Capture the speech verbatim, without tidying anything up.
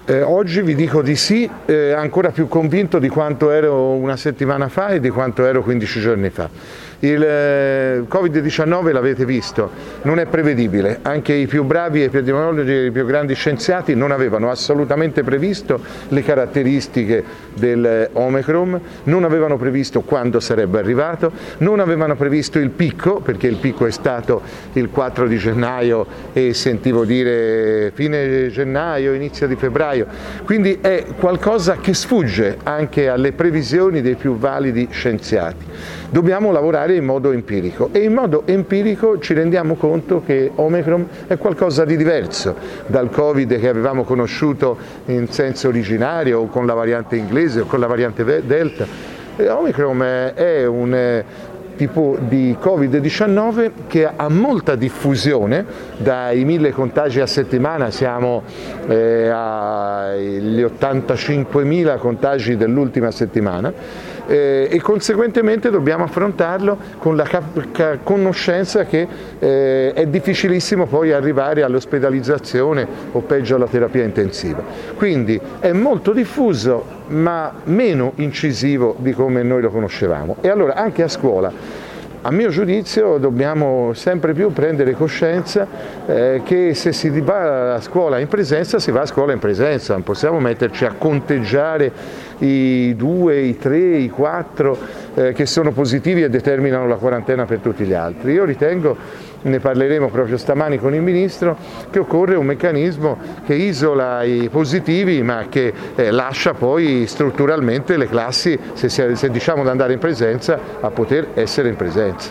Eh, oggi vi dico di sì, eh, ancora più convinto di quanto ero una settimana fa e di quanto ero quindici giorni fa. Il eh, Covid diciannove, l'avete visto, non è prevedibile, anche i più bravi epidemiologi e i più grandi scienziati non avevano assolutamente previsto le caratteristiche del Omicron, non avevano previsto quando sarebbe arrivato, non avevano previsto il picco, perché il picco è stato il quattro di gennaio e sentivo dire fine gennaio, inizio di febbraio, quindi è qualcosa che sfugge anche alle previsioni dei più validi scienziati. Dobbiamo lavorare in modo empirico e in modo empirico ci rendiamo conto che Omicron è qualcosa di diverso dal Covid che avevamo conosciuto in senso originario o con la variante inglese o con la variante Delta. E Omicron è un tipo di Covid diciannove che ha molta diffusione, dai mille contagi a settimana siamo eh, agli ottantacinquemila contagi dell'ultima settimana eh, e conseguentemente dobbiamo affrontarlo con la cap- conoscenza che eh, è difficilissimo poi arrivare all'ospedalizzazione o peggio alla terapia intensiva. Quindi è molto diffuso ma meno incisivo di come noi lo conoscevamo e allora anche a scuola a mio giudizio dobbiamo sempre più prendere coscienza eh, che se si va a scuola in presenza si va a scuola in presenza, non possiamo metterci a conteggiare i due, i tre, i quattro eh, che sono positivi e determinano la quarantena per tutti gli altri. Io ritengo, ne parleremo proprio stamani con il Ministro, che occorre un meccanismo che isola i positivi ma che eh, lascia poi strutturalmente le classi, se, se diciamo di andare in presenza, a poter essere in presenza.